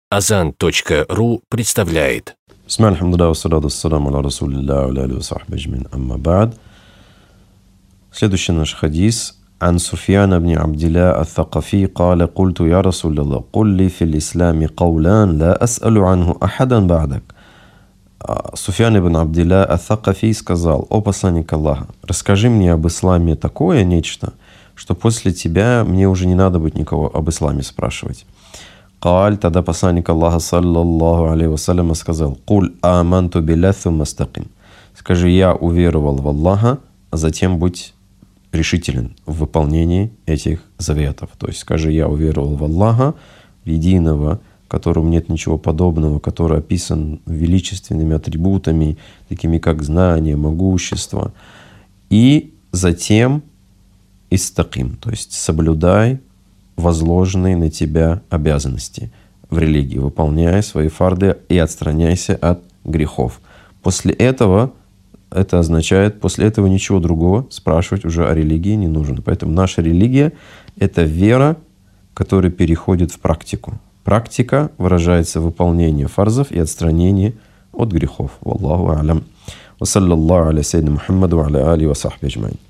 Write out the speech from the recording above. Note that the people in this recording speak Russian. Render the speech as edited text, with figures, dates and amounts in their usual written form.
Azan.ru представляет. Бисмилля, алхамдулилля, вассалату вассаламу аля расулиллях, ва аля алихи ва сахбихи аджмаин, амма ба'д. Следующий наш хадис. عن سفيان بن عبد الله الثقفي قال قلت يا رسول الله قل لي في الإسلام قولان لا أسأل عنه أحدا بعدك. Суфьян ибн Абдилля ат-Thaqафи сказал: «О посланник Аллаха, расскажи мне об исламе такое нечто, что после тебя мне уже не надо будет никого об исламе спрашивать». Кааль, тогда посланник Аллаха, саллаллаху алейхи вассалям, сказал: «Куль аманту билля thumма стаким». Скажи: «Я уверовал в Аллаха», а затем будь решителен в выполнении этих заветов. То есть скажи: «Я уверовал в Аллаха, в единого, которому нет ничего подобного, который описан величественными атрибутами, такими как знание, могущество». И затем истаким, то есть соблюдай возложенные на тебя обязанности в религии, выполняй свои фарды и отстраняйся от грехов. После этого, это означает, после этого ничего другого спрашивать уже о религии не нужно. Поэтому наша религия — это вера, которая переходит в практику. Практика выражается в выполнении фарзов и отстранении от грехов. Валлаху а'лям. Ва саллаллаху аля саййидина Мухаммаду ва аля алихи ва сахбихи аджмаин.